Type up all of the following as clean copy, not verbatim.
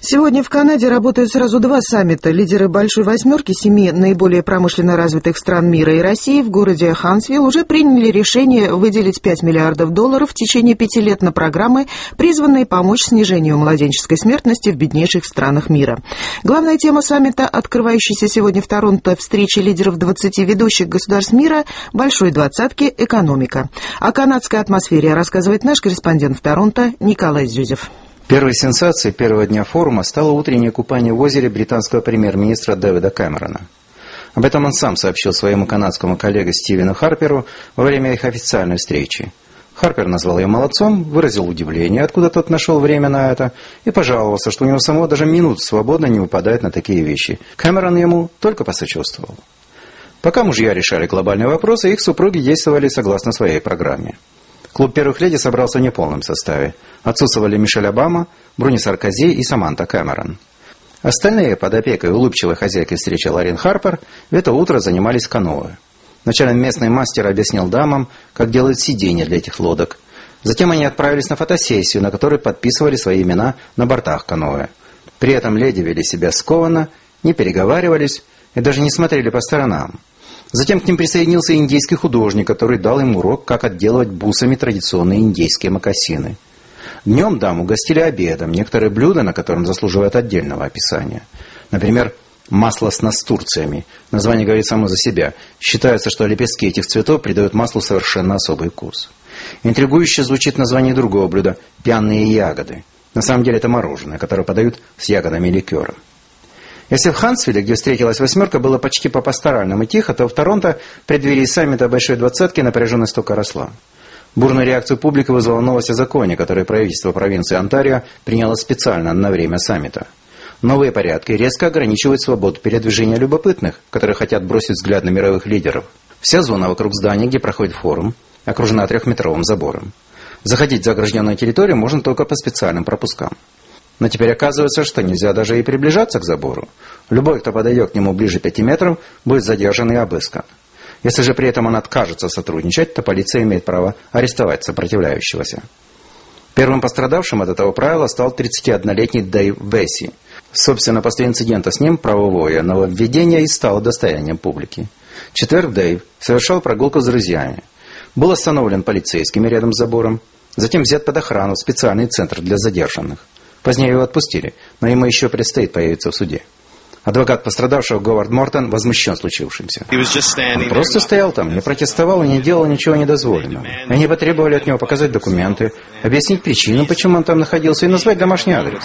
Сегодня в Канаде работают сразу два саммита. Лидеры «Большой восьмерки» 7 наиболее промышленно развитых стран мира и России в городе Хантсвилл уже приняли решение выделить $5 миллиардов в течение 5 лет на программы, призванные помочь снижению младенческой смертности в беднейших странах мира. Главная тема саммита, открывающейся сегодня в Торонто встречи лидеров 20 ведущих государств мира «Большой двадцатки» — экономика. О канадской атмосфере рассказывает наш корреспондент в Торонто Николай Зюзев. Первой сенсацией первого дня форума стало утреннее купание в озере британского премьер-министра Дэвида Кэмерона. Об этом он сам сообщил своему канадскому коллеге Стивену Харперу во время их официальной встречи. Харпер назвал ее молодцом, выразил удивление, откуда тот нашел время на это, и пожаловался, что у него самого даже минут свободно не выпадает на такие вещи. Кэмерон ему только посочувствовал. Пока мужья решали глобальные вопросы, их супруги действовали согласно своей программе. Клуб первых леди собрался в неполном составе. Отсутствовали Мишель Обама, Бруни Саркози и Саманта Кэмерон. Остальные, под опекой улыбчивой хозяйки встречи Лорен Харпер, в это утро занимались каноэ. Вначале местный мастер объяснил дамам, как делают сиденья для этих лодок. Затем они отправились на фотосессию, на которой подписывали свои имена на бортах каноэ. При этом леди вели себя скованно, не переговаривались и даже не смотрели по сторонам. Затем к ним присоединился индийский художник, который дал им урок, как отделывать бусами традиционные индейские мокасины. Днем дам угостили обедом, некоторые блюда, на котором заслуживают отдельного описания. Например, масло с настурциями. Название говорит само за себя. Считается, что лепестки этих цветов придают маслу совершенно особый вкус. Интригующе звучит название другого блюда – пьяные ягоды. На самом деле это мороженое, которое подают с ягодами ликера. Если в Хантсвилле, где встретилась восьмерка, было почти по-пасторальному тихо, то в Торонто в преддверии саммита Большой двадцатки напряженность только росла. Бурную реакцию публики вызвала новость о законе, который правительство провинции Онтарио приняло специально на время саммита. Новые порядки резко ограничивают свободу передвижения любопытных, которые хотят бросить взгляд на мировых лидеров. Вся зона вокруг здания, где проходит форум, окружена 3-метровым забором. Заходить в загражденную территорию можно только по специальным пропускам. Но теперь оказывается, что нельзя даже и приближаться к забору. Любой, кто подойдет к нему ближе 5 метров, будет задержан и обыскан. Если же при этом он откажется сотрудничать, то полиция имеет право арестовать сопротивляющегося. Первым пострадавшим от этого правила стал 31-летний Дэйв Весси. Собственно, после инцидента с ним правовое нововведение и стало достоянием публики. В четверг Дэйв совершал прогулку с друзьями. Был остановлен полицейскими рядом с забором, затем взят под охрану в специальный центр для задержанных. Позднее его отпустили, но ему еще предстоит появиться в суде. Адвокат пострадавшего Говард Мортон возмущен случившимся. Он просто стоял там, не протестовал и не делал ничего недозволенного. Они потребовали от него показать документы, объяснить причину, почему он там находился, и назвать домашний адрес.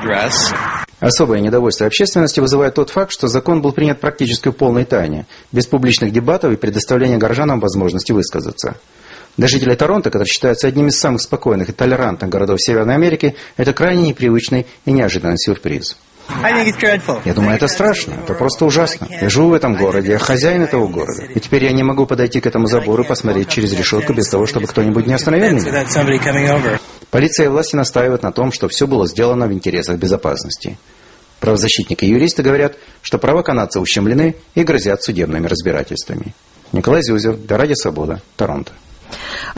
Особое недовольство общественности вызывает тот факт, что закон был принят практически в полной тайне, без публичных дебатов и предоставления горожанам возможности высказаться. Для жителей Торонто, который считается одним из самых спокойных и толерантных городов Северной Америки, это крайне непривычный и неожиданный сюрприз. Я думаю, это страшно, это просто ужасно. Я живу в этом городе, я хозяин этого города. И теперь я не могу подойти к этому забору и посмотреть через решетку без того, чтобы кто-нибудь не остановил меня. Полиция и власти настаивают на том, что все было сделано в интересах безопасности. Правозащитники и юристы говорят, что права канадцев ущемлены и грозят судебными разбирательствами. Николай Зюзев, для Радио Свобода, Торонто.